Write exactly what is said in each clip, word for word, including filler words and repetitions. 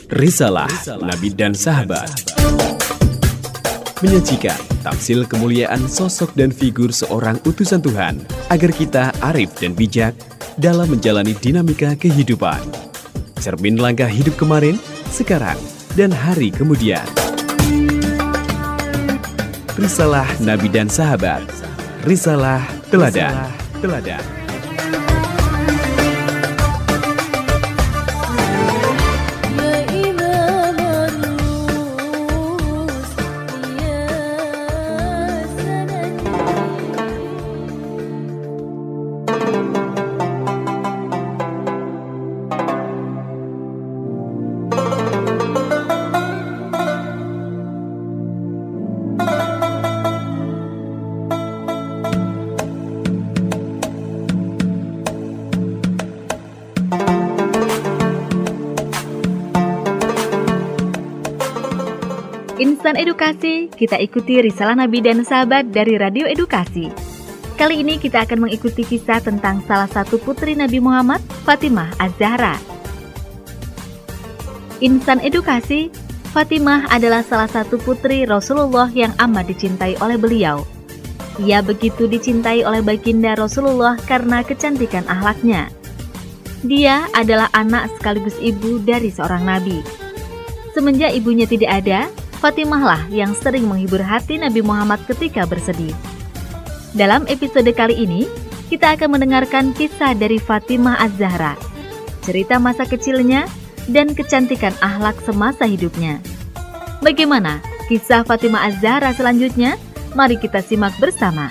Risalah Nabi dan Sahabat menyajikan tamsil kemuliaan sosok dan figur seorang utusan Tuhan agar kita arif dan bijak dalam menjalani dinamika kehidupan. Cermin langkah hidup kemarin, sekarang, dan hari kemudian. Risalah Nabi dan Sahabat. Risalah Teladan. Teladan. Insan Edukasi, kita ikuti Risalah Nabi dan Sahabat dari Radio Edukasi. Kali ini kita akan mengikuti kisah tentang salah satu putri Nabi Muhammad, Fatimah Az-Zahra. Insan Edukasi, Fatimah adalah salah satu putri Rasulullah yang amat dicintai oleh beliau. Ia begitu dicintai oleh baginda Rasulullah karena kecantikan akhlaknya. Dia adalah anak sekaligus ibu dari seorang nabi. Semenjak ibunya tidak ada, Fatimah lah yang sering menghibur hati Nabi Muhammad ketika bersedih. Dalam episode kali ini, kita akan mendengarkan kisah dari Fatimah Az-Zahra, cerita masa kecilnya, dan kecantikan akhlak semasa hidupnya. Bagaimana kisah Fatimah Az-Zahra selanjutnya? Mari kita simak bersama.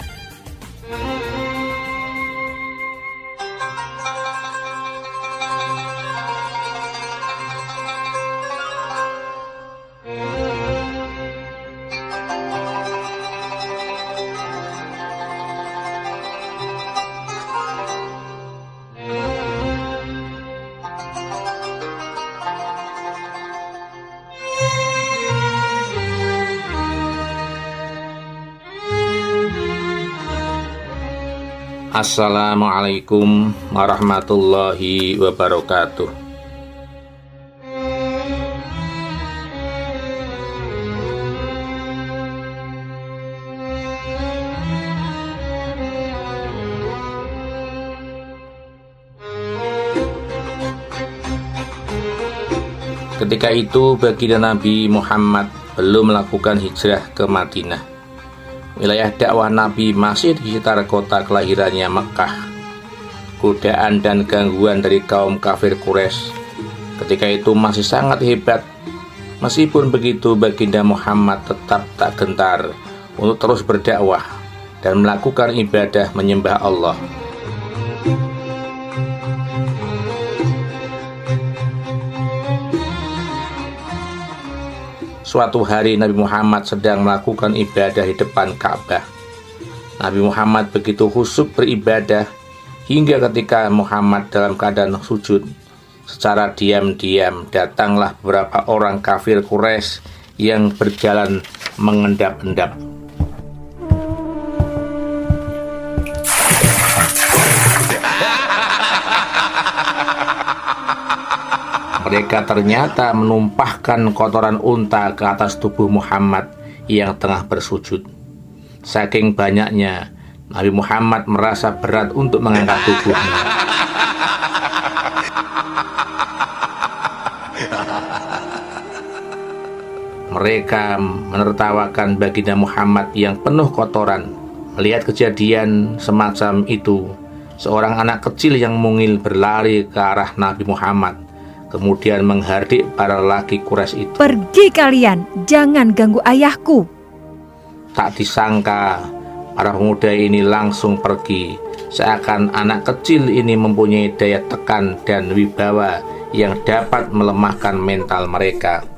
Assalamualaikum warahmatullahi wabarakatuh. Ketika itu baginda Nabi Muhammad belum melakukan hijrah ke Madinah. Wilayah dakwah Nabi masih di sekitar kota kelahirannya Mekkah. Godaan dan gangguan dari kaum kafir Quraisy ketika itu masih sangat hebat. Meskipun begitu, baginda Muhammad tetap tak gentar untuk terus berdakwah dan melakukan ibadah menyembah Allah. Suatu hari Nabi Muhammad sedang melakukan ibadah di depan Ka'bah. Nabi Muhammad begitu khusyuk beribadah hingga ketika Muhammad dalam keadaan sujud, secara diam-diam datanglah beberapa orang kafir Quraisy yang berjalan mengendap-endap. Mereka ternyata menumpahkan kotoran unta ke atas tubuh Muhammad yang tengah bersujud. Saking banyaknya, Nabi Muhammad merasa berat untuk mengangkat tubuhnya. Mereka menertawakan baginda Muhammad yang penuh kotoran. Melihat kejadian semacam itu, seorang anak kecil yang mungil berlari ke arah Nabi Muhammad, kemudian menghardik para lelaki Quraisy itu. "Pergi kalian, jangan ganggu ayahku." Tak disangka, para pemuda ini langsung pergi, seakan anak kecil ini mempunyai daya tekan dan wibawa yang dapat melemahkan mental mereka.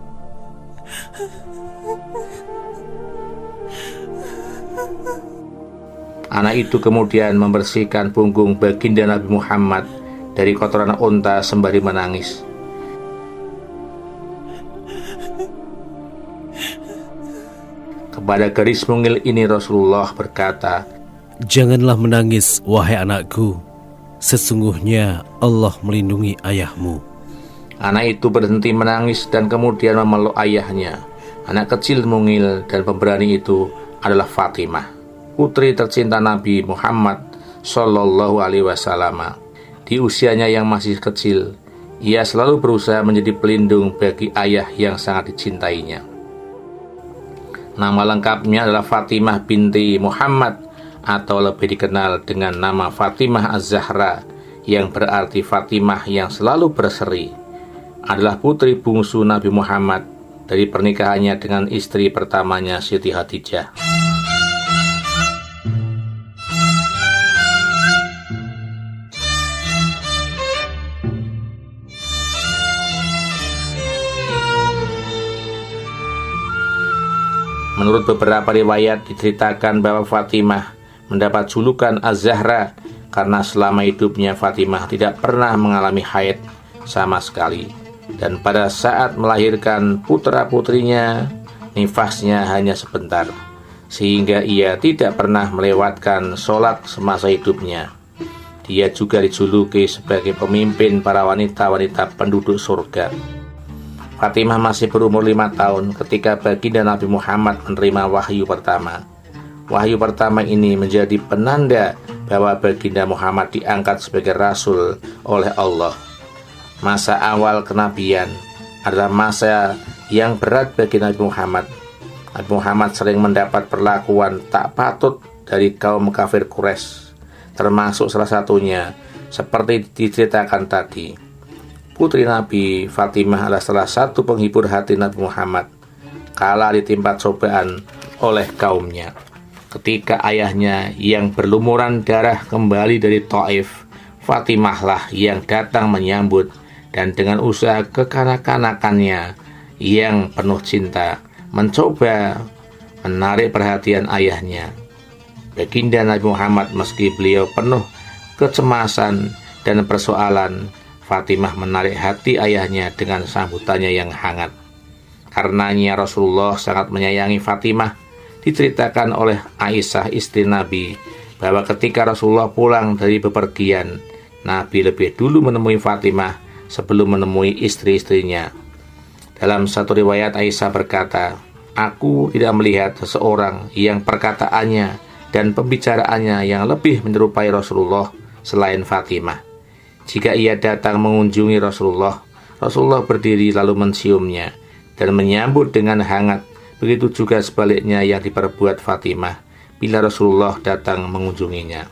Anak itu kemudian membersihkan punggung baginda Nabi Muhammad dari kotoran unta sembari menangis. Kepada gadis mungil ini Rasulullah berkata, "Janganlah menangis, wahai anakku. Sesungguhnya Allah melindungi ayahmu." Anak itu berhenti menangis dan kemudian memeluk ayahnya. Anak kecil mungil dan pemberani itu adalah Fatimah, putri tercinta Nabi Muhammad Shallallahu Alaihi Wasallam. Di usianya yang masih kecil, ia selalu berusaha menjadi pelindung bagi ayah yang sangat dicintainya. Nama lengkapnya adalah Fatimah binti Muhammad, atau lebih dikenal dengan nama Fatimah Az-Zahra, yang berarti Fatimah yang selalu berseri. Adalah putri bungsu Nabi Muhammad dari pernikahannya dengan istri pertamanya Siti Khadijah. Menurut beberapa riwayat diceritakan bahwa Fatimah mendapat julukan Az-Zahra karena selama hidupnya Fatimah tidak pernah mengalami haid sama sekali. Dan pada saat melahirkan putra-putrinya, nifasnya hanya sebentar, sehingga ia tidak pernah melewatkan sholat semasa hidupnya. Dia juga dijuluki sebagai pemimpin para wanita-wanita penduduk surga. Fatimah masih berumur lima tahun ketika baginda Nabi Muhammad menerima wahyu pertama. Wahyu pertama ini menjadi penanda bahwa baginda Muhammad diangkat sebagai rasul oleh Allah. Masa awal kenabian adalah masa yang berat bagi Nabi Muhammad. Nabi Muhammad sering mendapat perlakuan tak patut dari kaum kafir Quraisy, termasuk salah satunya seperti diceritakan tadi. Putri Nabi Fatimah adalah salah satu penghibur hati Nabi Muhammad kala ditimpa cobaan oleh kaumnya. Ketika ayahnya yang berlumuran darah kembali dari Taif, Fatimahlah yang datang menyambut, dan dengan usaha kekanak-kanakannya yang penuh cinta mencoba menarik perhatian ayahnya. Baginda Nabi Muhammad, meski beliau penuh kecemasan dan persoalan, Fatimah menarik hati ayahnya dengan sambutannya yang hangat. Karenanya Rasulullah sangat menyayangi Fatimah. Diceritakan oleh Aisyah istri Nabi bahwa ketika Rasulullah pulang dari bepergian, Nabi lebih dulu menemui Fatimah sebelum menemui istri-istrinya. Dalam satu riwayat Aisyah berkata, "Aku tidak melihat seseorang yang perkataannya dan pembicaraannya yang lebih menyerupai Rasulullah selain Fatimah. Jika ia datang mengunjungi Rasulullah, Rasulullah berdiri lalu menciumnya dan menyambut dengan hangat. Begitu juga sebaliknya yang diperbuat Fatimah bila Rasulullah datang mengunjunginya."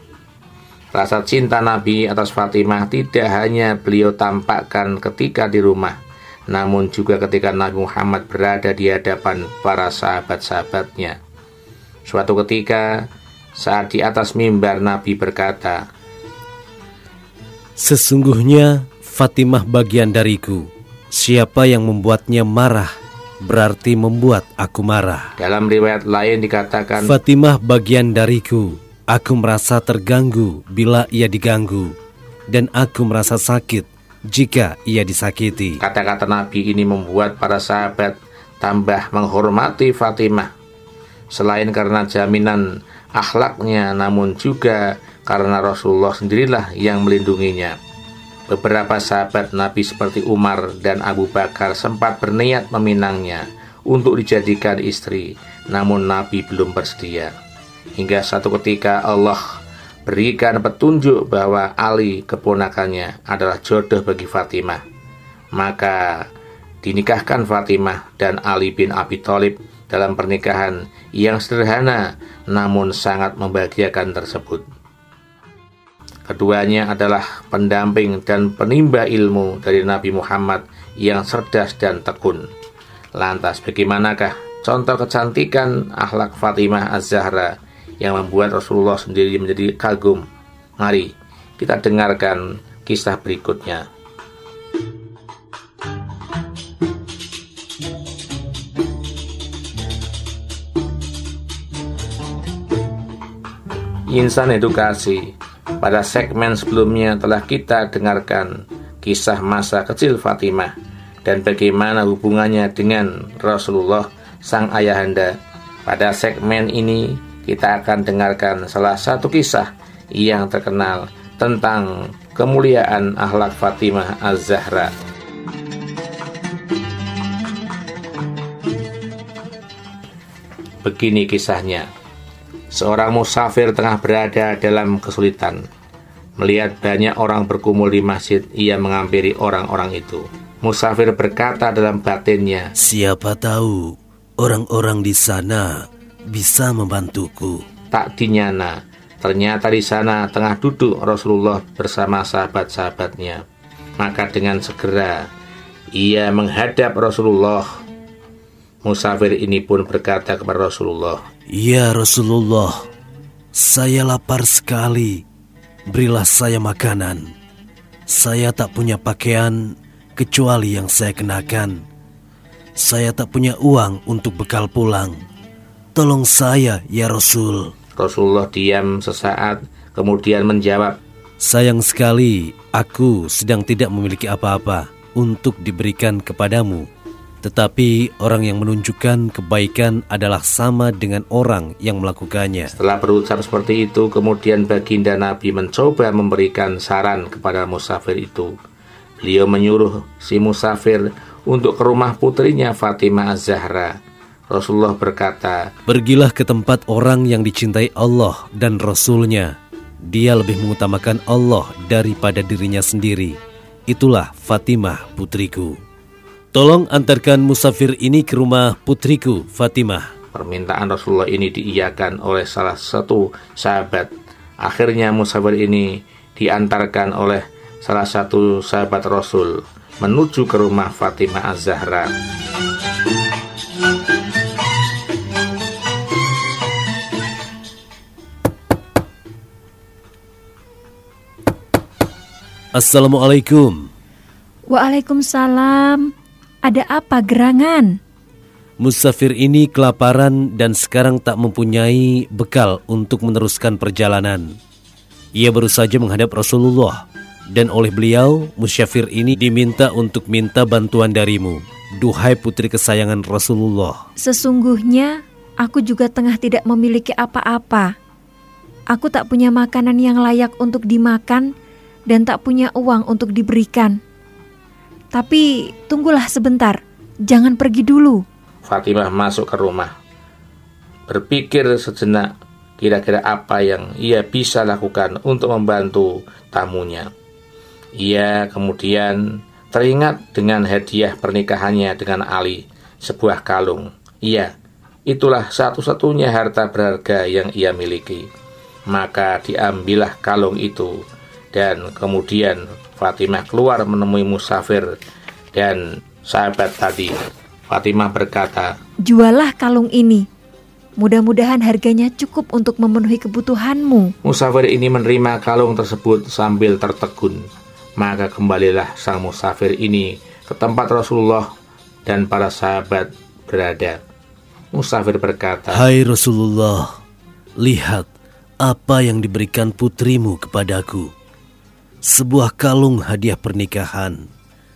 Rasa cinta Nabi atas Fatimah tidak hanya beliau tampakkan ketika di rumah, namun juga ketika Nabi Muhammad berada di hadapan para sahabat-sahabatnya. Suatu ketika, saat di atas mimbar, Nabi berkata, "Sesungguhnya Fatimah bagian dariku. Siapa yang membuatnya marah, berarti membuat aku marah." Dalam riwayat lain dikatakan, "Fatimah bagian dariku. Aku merasa terganggu bila ia diganggu, dan aku merasa sakit jika ia disakiti." Kata-kata Nabi ini membuat para sahabat tambah menghormati Fatimah. Selain karena jaminan akhlaknya, namun juga karena Rasulullah sendirilah yang melindunginya. Beberapa sahabat Nabi seperti Umar dan Abu Bakar sempat berniat meminangnya untuk dijadikan istri, namun Nabi belum bersedia. Hingga satu ketika Allah berikan petunjuk bahwa Ali keponakannya adalah jodoh bagi Fatimah. Maka dinikahkan Fatimah dan Ali bin Abi Thalib dalam pernikahan yang sederhana namun sangat membahagiakan tersebut. Keduanya adalah pendamping dan penimba ilmu dari Nabi Muhammad yang cerdas dan tekun. Lantas bagaimanakah contoh kecantikan akhlak Fatimah Az-Zahra yang membuat Rasulullah sendiri menjadi kagum? Mari kita dengarkan kisah berikutnya. Insan Edukasi. Pada segmen sebelumnya telah kita dengarkan kisah masa kecil Fatimah dan bagaimana hubungannya dengan Rasulullah sang ayahanda. Pada segmen ini kita akan dengarkan salah satu kisah yang terkenal tentang kemuliaan akhlak Fatimah Az-Zahra. Begini kisahnya. Seorang musafir tengah berada dalam kesulitan. Melihat banyak orang berkumpul di masjid, ia menghampiri orang-orang itu. Musafir berkata dalam batinnya, "Siapa tahu orang-orang di sana bisa membantuku." Tak dinyana, ternyata di sana tengah duduk Rasulullah bersama sahabat-sahabatnya. Maka dengan segera ia menghadap Rasulullah. Musafir ini pun berkata kepada Rasulullah, "Ya Rasulullah, saya lapar sekali. Berilah saya makanan. Saya tak punya pakaian kecuali yang saya kenakan. Saya tak punya uang untuk bekal pulang. Tolong saya, ya Rasul." Rasulullah diam sesaat, kemudian menjawab, "Sayang sekali, aku sedang tidak memiliki apa-apa untuk diberikan kepadamu. Tetapi orang yang menunjukkan kebaikan adalah sama dengan orang yang melakukannya." Setelah berucap seperti itu, kemudian baginda Nabi mencoba memberikan saran kepada musafir itu. Beliau menyuruh si musafir untuk ke rumah putrinya Fatimah Az-Zahra. Rasulullah berkata, "Pergilah ke tempat orang yang dicintai Allah dan Rasul-Nya. Dia lebih mengutamakan Allah daripada dirinya sendiri. Itulah Fatimah putriku. Tolong antarkan musafir ini ke rumah putriku Fatimah." Permintaan Rasulullah ini diiyakan oleh salah satu sahabat. Akhirnya musafir ini diantarkan oleh salah satu sahabat Rasul menuju ke rumah Fatimah Az-Zahra. "Assalamualaikum." Waalaikumsalam. Ada apa gerangan? Musafir ini kelaparan dan sekarang tak mempunyai bekal untuk meneruskan perjalanan. Ia baru saja menghadap Rasulullah, dan oleh beliau, musafir ini diminta untuk minta bantuan darimu, duhai putri kesayangan Rasulullah. Sesungguhnya, aku juga tengah tidak memiliki apa-apa. Aku tak punya makanan yang layak untuk dimakan, dan tak punya uang untuk diberikan. Tapi tunggulah sebentar, jangan pergi dulu. Fatimah masuk ke rumah. Berpikir sejenak kira-kira apa yang ia bisa lakukan untuk membantu tamunya. Ia kemudian teringat dengan hadiah pernikahannya dengan Ali, sebuah kalung. Iya, itulah satu-satunya harta berharga yang ia miliki. Maka diambillah kalung itu, dan kemudian Fatimah keluar menemui musafir dan sahabat tadi. Fatimah berkata, "Jualah kalung ini. Mudah-mudahan harganya cukup untuk memenuhi kebutuhanmu." Musafir ini menerima kalung tersebut sambil tertegun. Maka kembalilah sang musafir ini ke tempat Rasulullah dan para sahabat berada. Musafir berkata, "Hai Rasulullah, lihat apa yang diberikan putrimu kepadaku. Sebuah kalung hadiah pernikahan.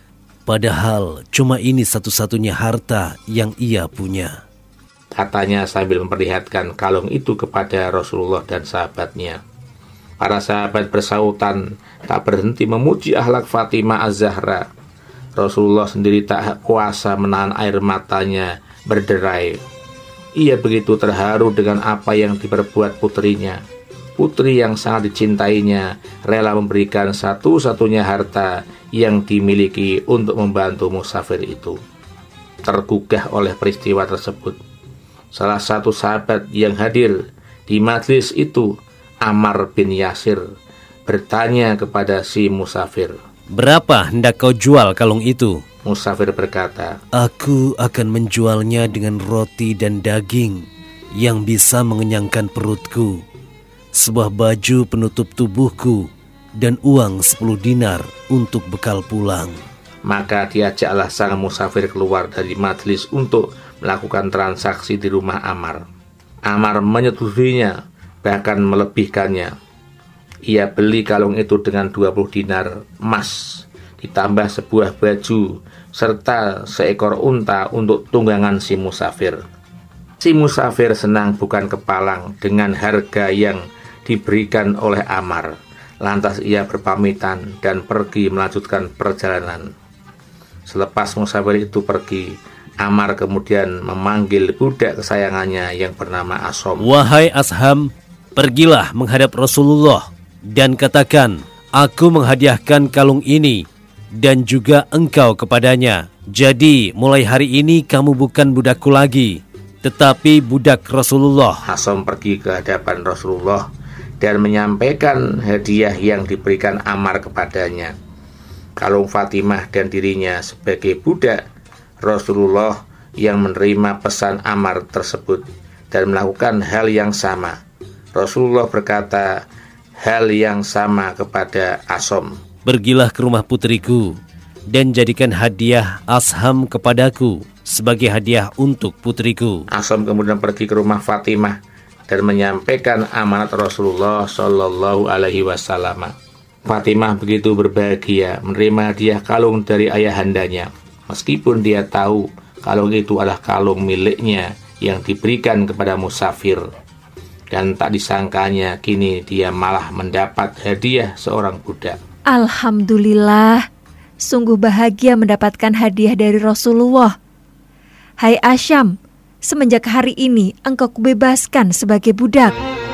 Padahal cuma ini satu-satunya harta yang ia punya." Katanya sambil memperlihatkan kalung itu kepada Rasulullah dan sahabatnya. Para sahabat bersautan tak berhenti memuji akhlak Fatimah Az-Zahra. Rasulullah sendiri tak kuasa menahan air matanya berderai. Ia begitu terharu dengan apa yang diperbuat putrinya. Putri yang sangat dicintainya rela memberikan satu-satunya harta yang dimiliki untuk membantu musafir itu. Tergugah oleh peristiwa tersebut, salah satu sahabat yang hadir di majelis itu, Ammar bin Yasir, bertanya kepada si musafir, "Berapa hendak kau jual kalung itu?" Musafir berkata, "Aku akan menjualnya dengan roti dan daging yang bisa mengenyangkan perutku, sebuah baju penutup tubuhku, dan uang sepuluh dinar untuk bekal pulang." Maka diajaklah sang musafir keluar dari majelis untuk melakukan transaksi di rumah Ammar. Ammar menyetujuinya, bahkan melebihkannya. Ia beli kalung itu dengan dua puluh dinar emas, ditambah sebuah baju, serta seekor unta untuk tunggangan si musafir. Si musafir senang bukan kepalang dengan harga yang diberikan oleh Ammar. Lantas ia berpamitan dan pergi melanjutkan perjalanan. Selepas musafir itu pergi, Ammar kemudian memanggil budak kesayangannya yang bernama Asham. Wahai Asham, pergilah menghadap Rasulullah dan katakan, aku menghadiahkan kalung ini dan juga engkau kepadanya. Jadi mulai hari ini kamu bukan budakku lagi, tetapi budak Rasulullah. Asham pergi ke hadapan Rasulullah dan menyampaikan hadiah yang diberikan Ammar kepadanya. Kalung Fatimah dan dirinya sebagai budak Rasulullah yang menerima pesan Ammar tersebut dan melakukan hal yang sama. Rasulullah berkata hal yang sama kepada Asham. Pergilah ke rumah putriku dan jadikan hadiah Asham kepadaku sebagai hadiah untuk putriku. Asham kemudian pergi ke rumah Fatimah dan menyampaikan amanat Rasulullah Shallallahu Alaihi Wasallam. Fatimah begitu berbahagia menerima hadiah kalung dari ayahandanya, meskipun dia tahu kalung itu adalah kalung miliknya yang diberikan kepada musafir. Dan tak disangkanya kini dia malah mendapat hadiah seorang budak. Alhamdulillah, sungguh bahagia mendapatkan hadiah dari Rasulullah. Hai Asham, semenjak hari ini engkau kubebaskan sebagai budak.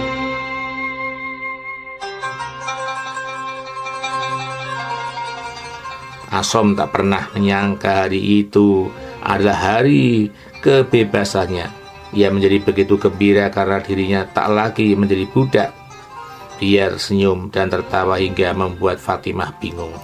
Asham tak pernah menyangka hari itu adalah hari kebebasannya. Ia menjadi begitu gembira karena dirinya tak lagi menjadi budak. Dia tersenyum dan tertawa hingga membuat Fatimah bingung.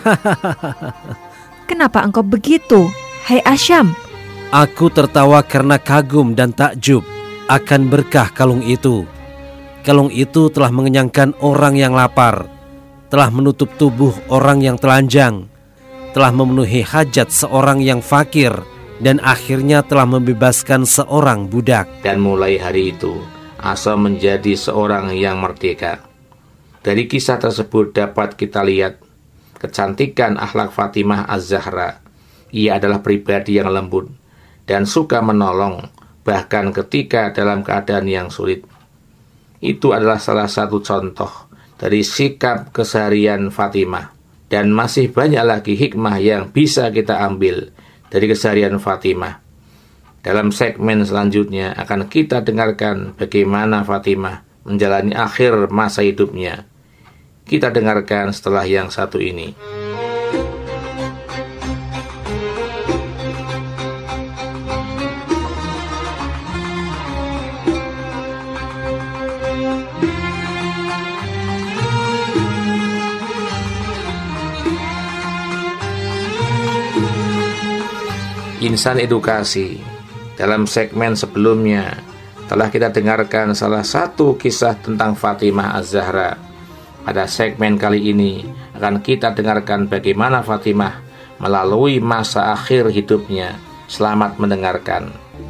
Kenapa engkau begitu, hai Asham? Aku tertawa karena kagum dan takjub akan berkah kalung itu. Kalung itu telah mengenyangkan orang yang lapar, telah menutup tubuh orang yang telanjang, telah memenuhi hajat seorang yang fakir, dan akhirnya telah membebaskan seorang budak. Dan mulai hari itu, Asham menjadi seorang yang merdeka. Dari kisah tersebut dapat kita lihat kecantikan akhlak Fatimah Az-Zahra. Ia adalah pribadi yang lembut dan suka menolong, bahkan ketika dalam keadaan yang sulit. Itu adalah salah satu contoh dari sikap keseharian Fatimah. Dan masih banyak lagi hikmah yang bisa kita ambil dari keseharian Fatimah. Dalam segmen selanjutnya akan kita dengarkan bagaimana Fatimah menjalani akhir masa hidupnya. Kita dengarkan setelah yang satu ini. Insan Edukasi. Dalam segmen sebelumnya telah kita dengarkan salah satu kisah tentang Fatimah Az-Zahra. Pada segmen kali ini akan kita dengarkan bagaimana Fatimah melalui masa akhir hidupnya. Selamat mendengarkan.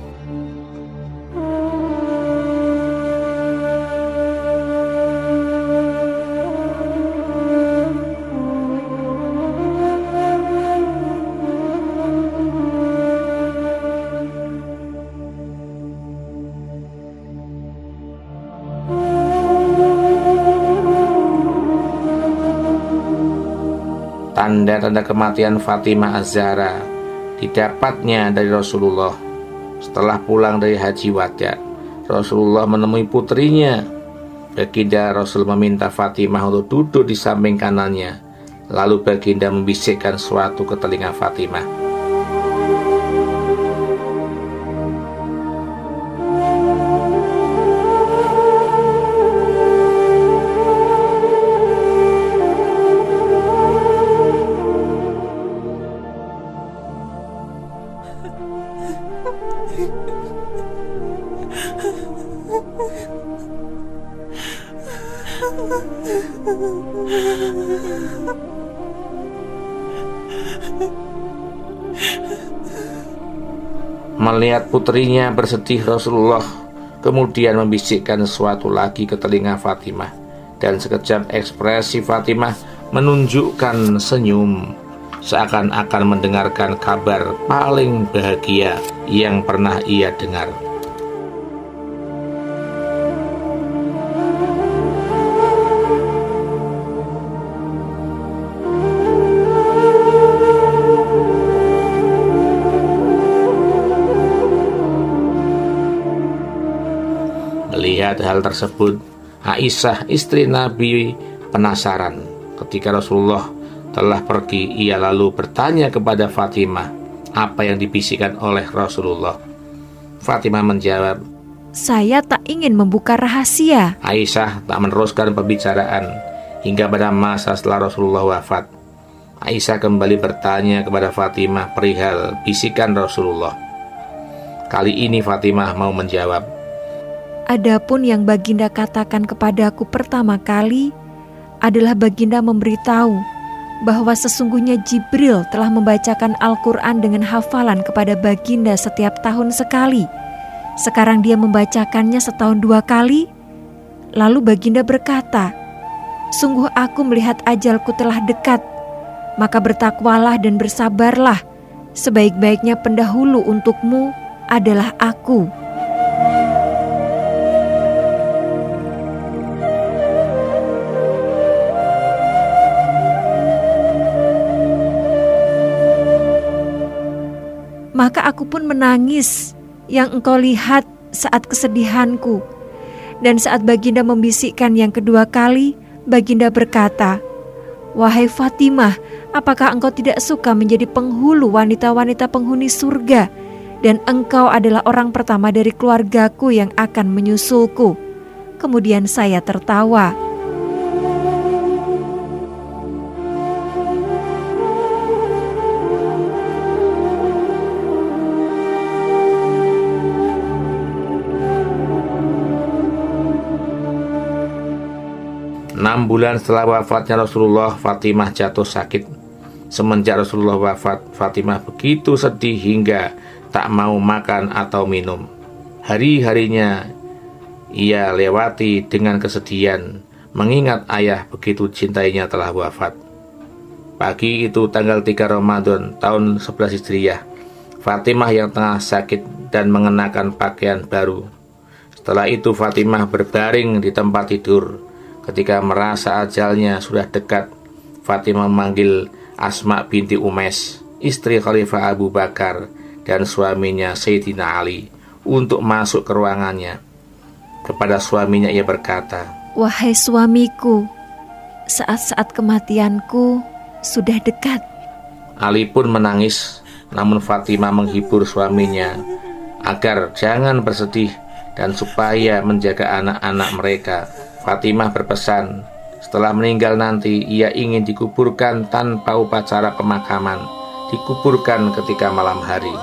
Tanda-tanda kematian Fatimah Az-Zahra didapatnya dari Rasulullah. Setelah pulang dari haji wada, Rasulullah menemui putrinya. Baginda Rasul meminta Fatimah untuk duduk di samping kanannya. Lalu baginda membisikkan sesuatu ke telinga Fatimah. Melihat putrinya bersedih, Rasulullah kemudian membisikkan sesuatu lagi ke telinga Fatimah. Dan sekejap ekspresi Fatimah menunjukkan senyum, seakan-akan mendengarkan kabar paling bahagia yang pernah ia dengar. Melihat hal tersebut, Aisyah istri Nabi penasaran. Ketika Rasulullah telah pergi, ia lalu bertanya kepada Fatimah apa yang dibisikkan oleh Rasulullah. Fatimah menjawab, "Saya tak ingin membuka rahasia." Aisyah tak meneruskan pembicaraan hingga pada masa setelah Rasulullah wafat. Aisyah kembali bertanya kepada Fatimah perihal bisikan Rasulullah. Kali ini Fatimah mau menjawab, "Adapun yang Baginda katakan kepadaku pertama kali adalah Baginda memberitahu bahwa sesungguhnya Jibril telah membacakan Al-Quran dengan hafalan kepada Baginda setiap tahun sekali. Sekarang dia membacakannya setahun dua kali." Lalu Baginda berkata, "Sungguh aku melihat ajalku telah dekat, maka bertakwalah dan bersabarlah. Sebaik-baiknya pendahulu untukmu adalah aku." Maka aku pun menangis yang engkau lihat saat kesedihanku. Dan saat Baginda membisikkan yang kedua kali, Baginda berkata, "Wahai Fatimah, apakah engkau tidak suka menjadi penghulu wanita-wanita penghuni surga? Dan engkau adalah orang pertama dari keluargaku yang akan menyusulku." Kemudian saya tertawa. Enam bulan setelah wafatnya Rasulullah, Fatimah jatuh sakit. Semenjak Rasulullah wafat, Fatimah begitu sedih hingga tak mau makan atau minum. Hari-harinya ia lewati dengan kesedihan, mengingat ayah begitu cintainya telah wafat. Pagi itu tanggal tiga Ramadan tahun sebelas Hijriah, Fatimah yang tengah sakit dan mengenakan pakaian baru. Setelah itu Fatimah berbaring di tempat tidur. Ketika merasa ajalnya sudah dekat, Fatimah memanggil Asma binti Umais, istri Khalifah Abu Bakar dan suaminya Sayyidina Ali, untuk masuk ke ruangannya. Kepada suaminya ia berkata, "Wahai suamiku, saat-saat kematianku sudah dekat." Ali pun menangis, namun Fatimah menghibur suaminya agar jangan bersedih dan supaya menjaga anak-anak mereka. Fatimah berpesan, setelah meninggal nanti ia ingin dikuburkan tanpa upacara pemakaman, dikuburkan ketika malam hari.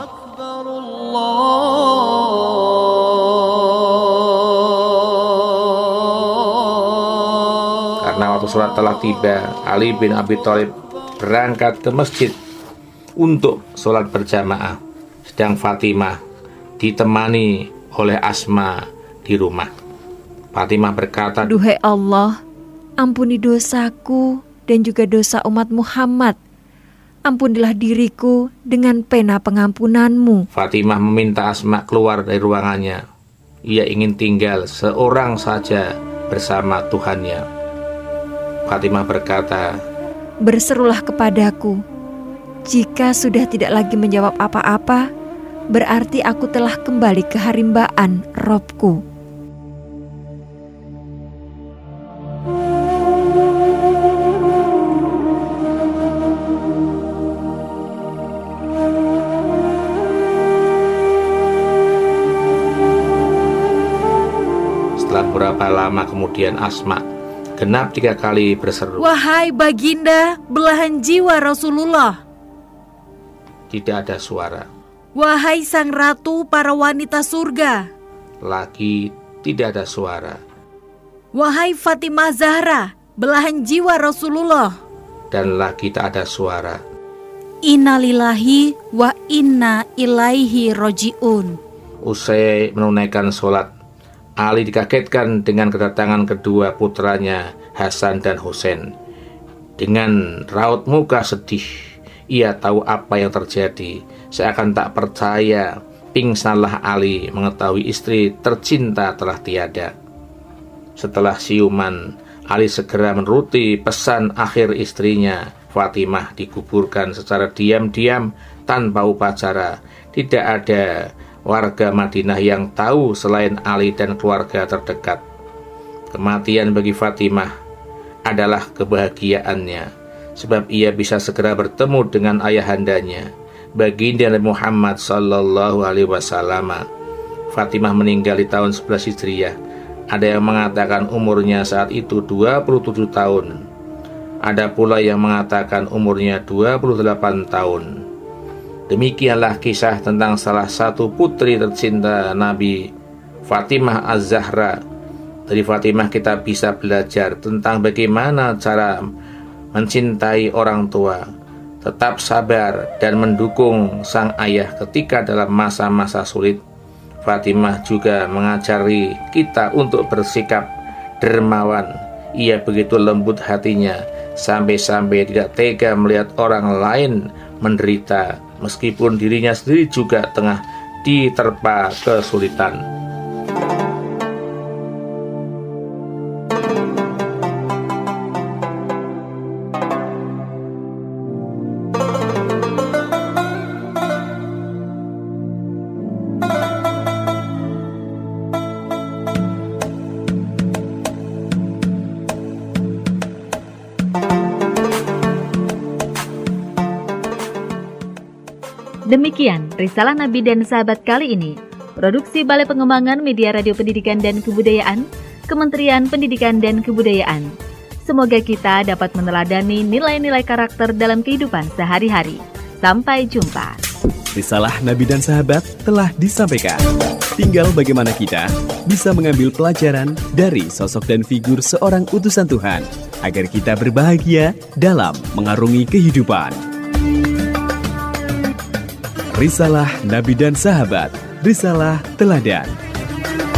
Karena waktu sholat telah tiba, Ali bin Abi Thalib berangkat ke masjid untuk sholat berjamaah, sedang Fatimah ditemani oleh Asma di rumah. Fatimah berkata, "Duhai Allah, ampuni dosaku dan juga dosa umat Muhammad. Ampunilah diriku dengan pena pengampunanmu." Fatimah meminta Asma keluar dari ruangannya. Ia ingin tinggal seorang saja bersama Tuhannya. Fatimah berkata, "Berserulah kepadaku. Jika sudah tidak lagi menjawab apa-apa, berarti aku telah kembali ke harimbaan Robku." Setelah beberapa lama kemudian Asma genap tiga kali berseru, "Wahai Baginda, belahan jiwa Rasulullah." Tidak ada suara. "Wahai sang ratu para wanita surga." Lagi tidak ada suara. "Wahai Fatimah Zahra, belahan jiwa Rasulullah." Dan lagi tak ada suara. "Innalillahi wa inna ilaihi roji'un." Usai menunaikan sholat, Ali dikagetkan dengan kedatangan kedua putranya Hasan dan Husain. Dengan raut muka sedih, ia tahu apa yang terjadi. Seakan tak percaya, pingsanlah Ali mengetahui istri tercinta telah tiada. Setelah siuman, Ali segera menuruti pesan akhir istrinya. Fatimah dikuburkan secara diam-diam tanpa upacara. Tidak ada warga Madinah yang tahu selain Ali dan keluarga terdekat. Kematian bagi Fatimah adalah kebahagiaannya, sebab ia bisa segera bertemu dengan ayahandanya, baginda Nabi Muhammad sallallahu alaihi wasallam. Fatimah meninggal di tahun sebelas Hijriah. Ada yang mengatakan umurnya saat itu dua puluh tujuh tahun. Ada pula yang mengatakan umurnya dua puluh delapan tahun. Demikianlah kisah tentang salah satu putri tercinta Nabi, Fatimah Az-Zahra. Dari Fatimah kita bisa belajar tentang bagaimana cara mencintai orang tua, tetap sabar dan mendukung sang ayah ketika dalam masa-masa sulit. Fatimah juga mengajari kita untuk bersikap dermawan. Ia begitu lembut hatinya, sampai-sampai tidak tega melihat orang lain menderita, meskipun dirinya sendiri juga tengah diterpa kesulitan. Demikian Risalah Nabi dan Sahabat kali ini. Produksi Balai Pengembangan Media Radio Pendidikan dan Kebudayaan, Kementerian Pendidikan dan Kebudayaan. Semoga kita dapat meneladani nilai-nilai karakter dalam kehidupan sehari-hari. Sampai jumpa. Risalah Nabi dan Sahabat telah disampaikan. Tinggal bagaimana kita bisa mengambil pelajaran dari sosok dan figur seorang utusan Tuhan, agar kita berbahagia dalam mengarungi kehidupan. Risalah Nabi dan Sahabat, Risalah Teladan.